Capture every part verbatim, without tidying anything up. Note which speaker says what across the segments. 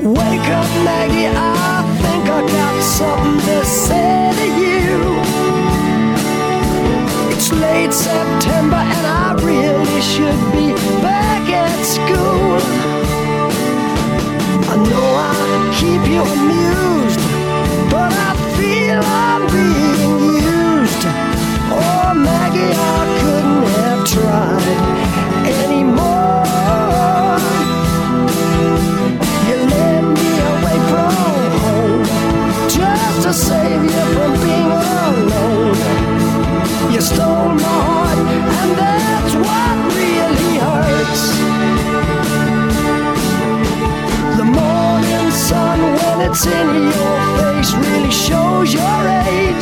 Speaker 1: Wake up, Maggie, I think I got something to say to you. It's late September and I really should be back at school. I know I keep you amused, but I feel I'm being used. Oh, Maggie, I couldn't have tried anymore. You led me away from home just to save you from being alone. You stole my heart, and that's what really hurts. The morning sun, when it's in your face, really shows your age.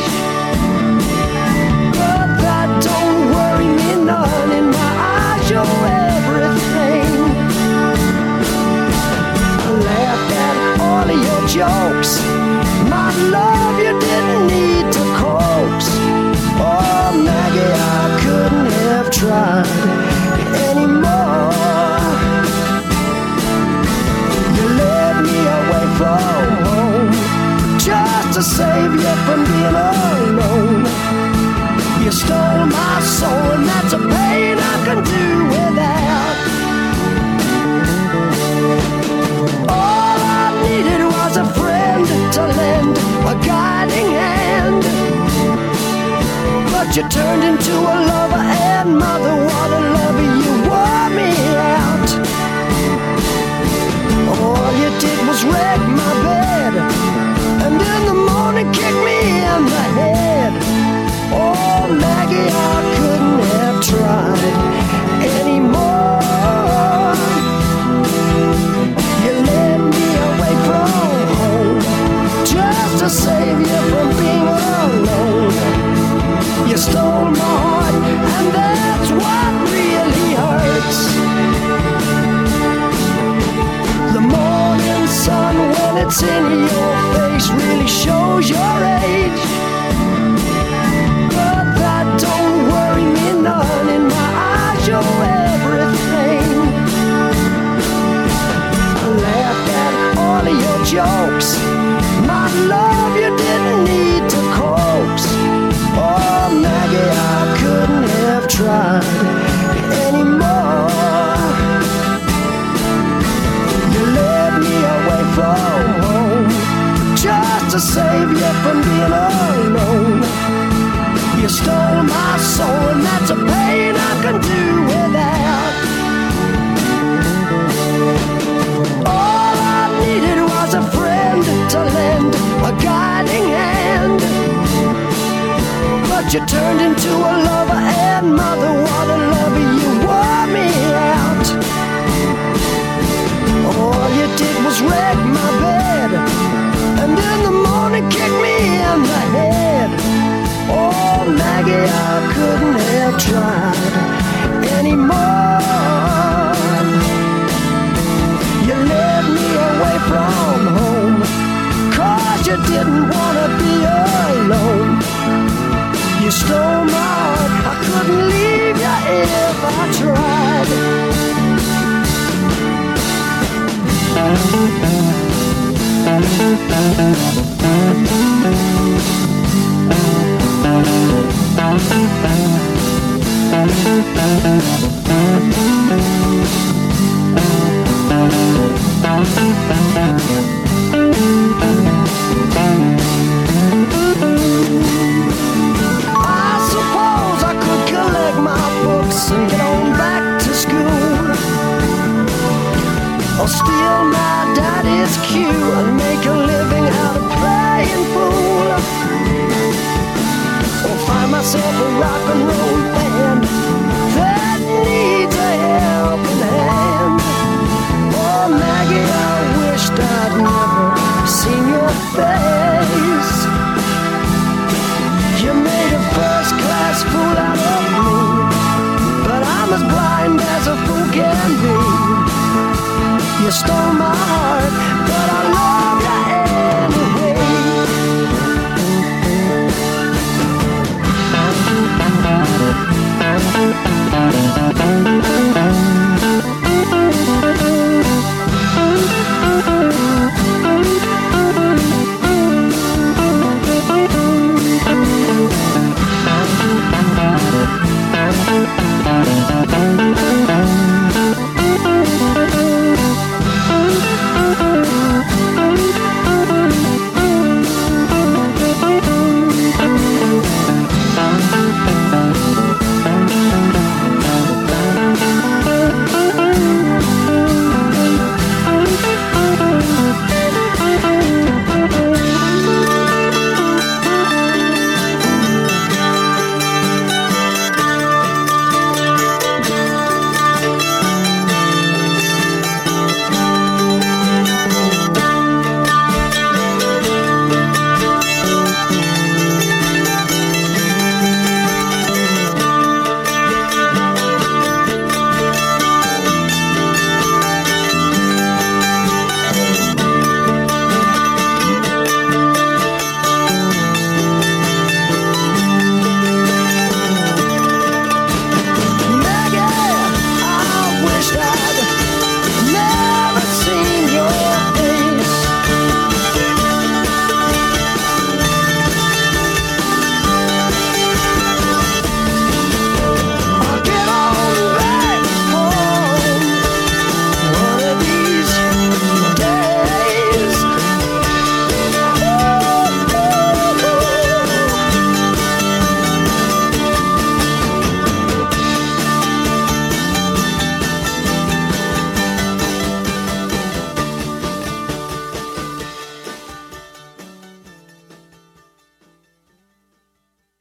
Speaker 1: But that don't worry me none. In my eyes, you're everything. I laughed at all of your jokes. My love, you didn't need to coax. Oh, Maggie, I couldn't have tried anymore. You led me away from home just to save you from being alone. You stole my soul, and that's a pain I can do without. All I needed was a friend to lend a guiding hand. But you turned into a lover, and mother, what a lover, you wore me out. All you did was wreck my bed, and in the morning kick me in the head. Oh, Maggie, I couldn't have tried anymore. You led me away from home just to save you from being alone. You stole my heart, and that's what really hurts. The morning sun, when it's in your face, really shows your age. But that don't worry me none. In my eyes, you're everything. I laughed at all of your jokes. My love, you didn't need to coax. Oh, Maggie, I couldn't have tried anymore. You led me away from home just to save you from being alone. You stole my soul, and that's a pain I can do without. All I needed was a friend to lend a guiding hand. But you turned into a lover, and mother, what a lover, you wore me out. All you did was wreck my bed, and in the morning kick me in the head. Oh, Maggie, I couldn't have tried anymore.